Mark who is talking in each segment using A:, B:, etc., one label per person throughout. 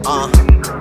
A: Uh.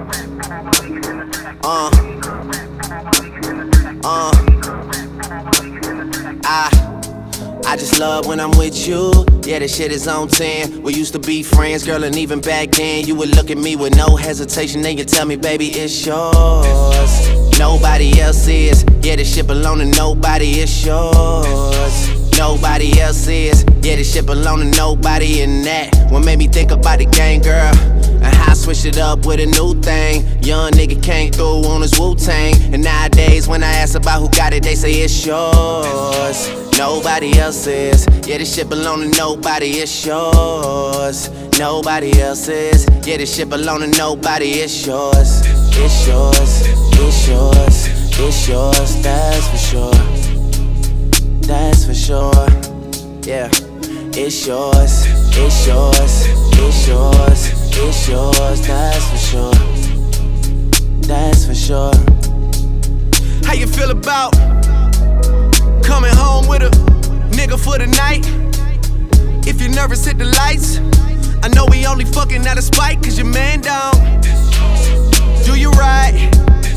A: I just love when I'm with you. Yeah, this shit is on 10. We used to be friends, girl, and even back then you would look at me with no hesitation. Then you tell me, baby, it's yours. Nobody else is. Yeah, this shit belong to nobody, it's yours. Nobody else is. Yeah, this shit belong to nobody, and that what made me think about the game, girl. And how I switched it up with a new thing. Young nigga came through on his Wu-Tang. And nowadays when I ask about who got it, they say it's yours. Nobody else is. Yeah, this shit belong to nobody, it's yours. Nobody else is. Yeah, this shit belong to nobody, it's yours. It's yours, it's yours, it's yours, that's for sure. That's for sure. Yeah, it's yours, it's yours, it's yours, it's yours, that's for sure. That's for sure. How you feel about coming home with a nigga for the night? If you're nervous, hit the lights. I know we only fucking out of spite, cause your man down. Do you right?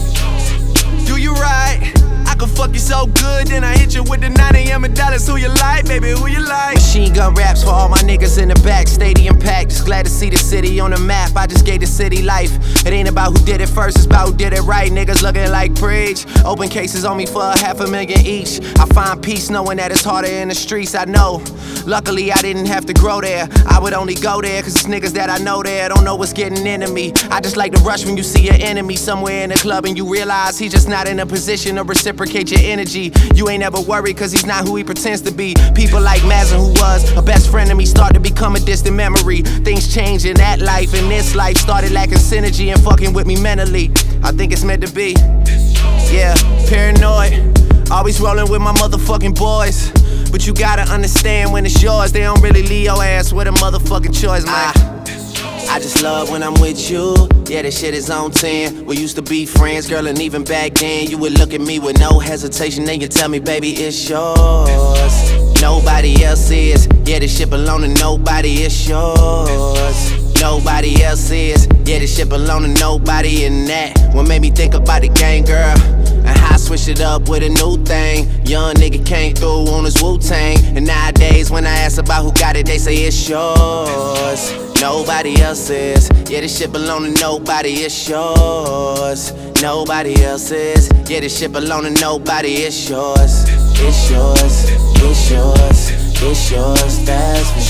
A: Do you right? I can fuck you so good, then I hit you with the 9 a.m. and dollars. Who you like, baby, who you like? Machine gun raps for all my niggas in the back. Stadium packed, just glad to see the city on the map. I just gave the city life. It ain't about who did it first, it's about who did it right. Niggas looking like preach. Open cases on me for $500,000 each. I find peace knowing that it's harder in the streets, I know. Luckily I didn't have to grow there. I would only go there cause it's niggas that I know there don't know what's getting into me. I just like to rush when you see your enemy somewhere in the club and you realize he's just not in a position to reciprocate your energy. You ain't ever worried cause he's not who he pretends to be. People like Mazin, who was a best friend of me, start to become a distant memory. Things change in that life, and this life started lacking synergy and fucking with me mentally. I think it's meant to be. Yeah, paranoid, always rolling with my motherfucking boys. But you gotta understand when it's yours, they don't really leave your ass with a motherfucking choice, man. I just love when I'm with you. Yeah, this shit is on 10. We used to be friends, girl, and even back then you would look at me with no hesitation. Then you tell me, baby, it's yours. Nobody else is. Yeah, this shit belong to nobody, it's yours. Nobody else is. Yeah, this shit belong to nobody, and that what made me think about the game, girl. And how I switched it up with a new thing. Young nigga came through on his Wu-Tang. And nowadays when I ask about who got it, they say it's yours. Nobody else is. Yeah, this shit belong to nobody, it's yours. Nobody else is. Yeah, this shit belong to nobody, it's yours. It's yours, it's yours, it's yours, that's for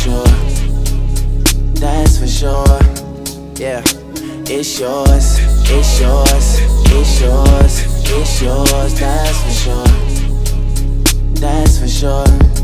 A: sure. That's for sure. Yeah, it's yours, it's yours, it's yours, it's yours, that's for sure. That's for sure.